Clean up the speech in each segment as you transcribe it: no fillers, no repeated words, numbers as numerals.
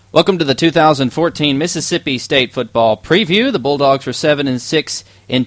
Welcome to the 2014 Mississippi State Football Preview. The Bulldogs were 7-6 in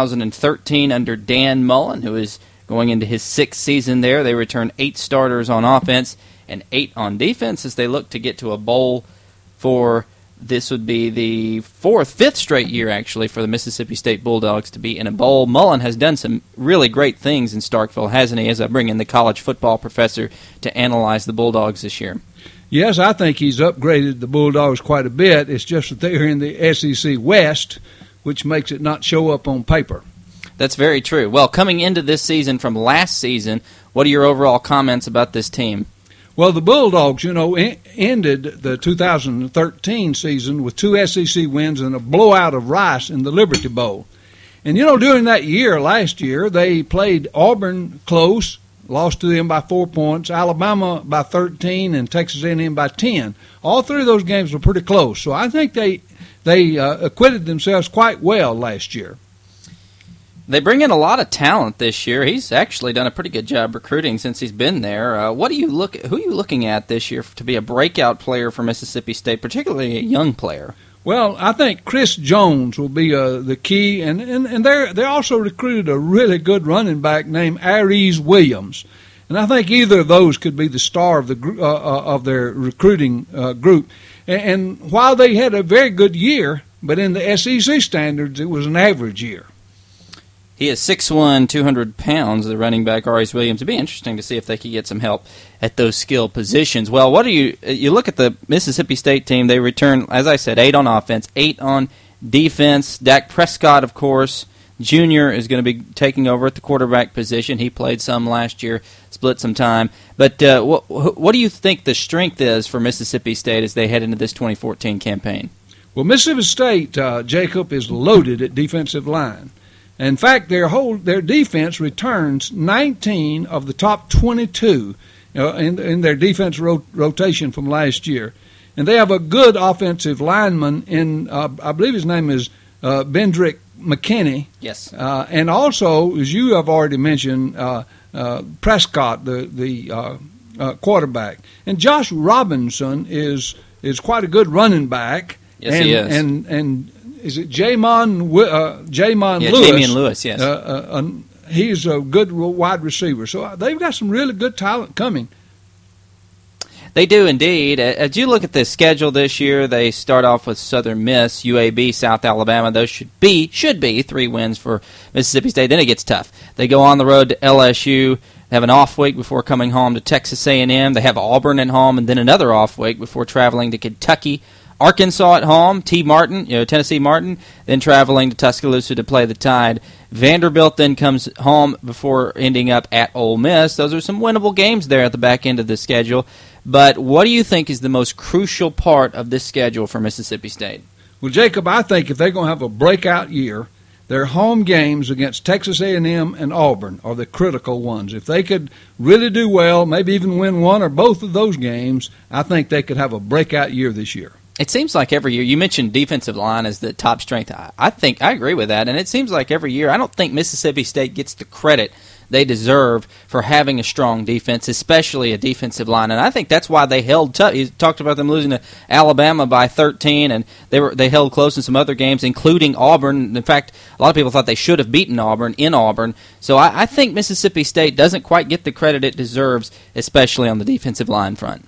2013 under Dan Mullen, who is going into his sixth season there. They returned 8 starters on offense and 8 on defense as they look to get to a bowl for this would be the fifth straight year, actually, for the Mississippi State Bulldogs to be in a bowl. Mullen has done some really great things in Starkville, hasn't he, as I bring in the college football professor to analyze the Bulldogs this year. Yes, I think he's upgraded the Bulldogs quite a bit. It's just that they're in the SEC West, which makes it not show up on paper. That's very true. Well, coming into this season from last season, what are your overall comments about this team? Well, the Bulldogs, ended the 2013 season with 2 SEC wins and a blowout of Rice in the Liberty Bowl. And, during that year, last year, they played Auburn close, lost to them by 4 points, Alabama by 13, and Texas A&M by 10. All 3 of those games were pretty close. So I think they acquitted themselves quite well last year. They bring in a lot of talent this year. He's actually done a pretty good job recruiting since he's been there. Who are you looking at this year to be a breakout player for Mississippi State, particularly a young player? Well, I think Chris Jones will be the key, and they also recruited a really good running back named Aries Williams, and I think either of those could be the star of the of their recruiting group. And while they had a very good year, but in the SEC standards, it was an average year. He is 6'1", 200 pounds, the running back, Aries Williams. It'd be interesting to see if they could get some help at those skill positions. Well, what do you look at the Mississippi State team, they return, as I said, 8 on offense, 8 on defense. Dak Prescott, of course, Jr. is going to be taking over at the quarterback position. He played some last year, split some time. But what do you think the strength is for Mississippi State as they head into this 2014 campaign? Well, Mississippi State, Jacob, is loaded at defensive line. In fact, their defense returns 19 of the top 22 in their defense rotation from last year. And they have a good offensive lineman in, I believe his name is Bendrick McKinney. Yes. And also, as you have already mentioned, Prescott, the quarterback. And Josh Robinson is quite a good running back. Yes, he is. And is it Jamon Lewis? Jamian Lewis, yes. He's a good wide receiver. So they've got some really good talent coming. They do indeed. As you look at the schedule this year, they start off with Southern Miss, UAB, South Alabama. Those should be 3 wins for Mississippi State. Then it gets tough. They go on the road to LSU. They have an off week before coming home to Texas A&M. They have Auburn at home, and then another off week before traveling to Kentucky. Arkansas at home, Tennessee Martin, then traveling to Tuscaloosa to play the Tide. Vanderbilt then comes home before ending up at Ole Miss. Those are some winnable games there at the back end of the schedule. But what do you think is the most crucial part of this schedule for Mississippi State? Well, Jacob, I think if they're going to have a breakout year, their home games against Texas A&M and Auburn are the critical ones. If they could really do well, maybe even win one or both of those games, I think they could have a breakout year this year. It seems like every year, you mentioned defensive line as the top strength. I think I agree with that, and it seems like every year, I don't think Mississippi State gets the credit they deserve for having a strong defense, especially a defensive line, and I think that's why they held tough. You talked about them losing to Alabama by 13, and they held close in some other games, including Auburn. In fact, a lot of people thought they should have beaten Auburn in Auburn. So I think Mississippi State doesn't quite get the credit it deserves, especially on the defensive line front.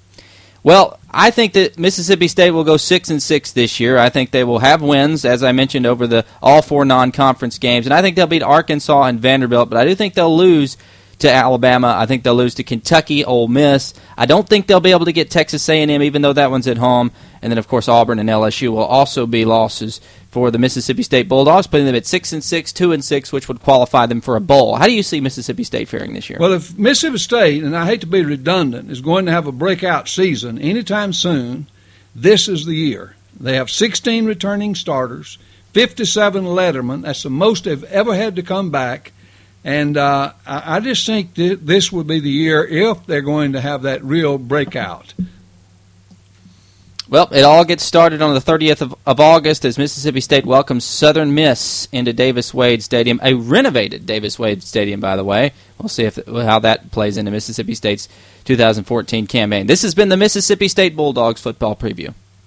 Well, I think that Mississippi State will go 6-6 this year. I think they will have wins, as I mentioned, over all 4 non-conference games, and I think they'll beat Arkansas and Vanderbilt. But I do think they'll lose to Alabama. I think they'll lose to Kentucky, Ole Miss. I don't think they'll be able to get Texas A&M, even though that one's at home. And then, of course, Auburn and LSU will also be losses for the Mississippi State Bulldogs, putting them at 6-6, 2-6, which would qualify them for a bowl. How do you see Mississippi State faring this year? Well, if Mississippi State, and I hate to be redundant, is going to have a breakout season anytime soon, this is the year. They have 16 returning starters, 57 lettermen. That's the most they've ever had to come back. And I just think this would be the year if they're going to have that real breakout. Well, it all gets started on the 30th of August as Mississippi State welcomes Southern Miss into Davis-Wade Stadium, a renovated Davis-Wade Stadium, by the way. We'll see how that plays into Mississippi State's 2014 campaign. This has been the Mississippi State Bulldogs Football Preview.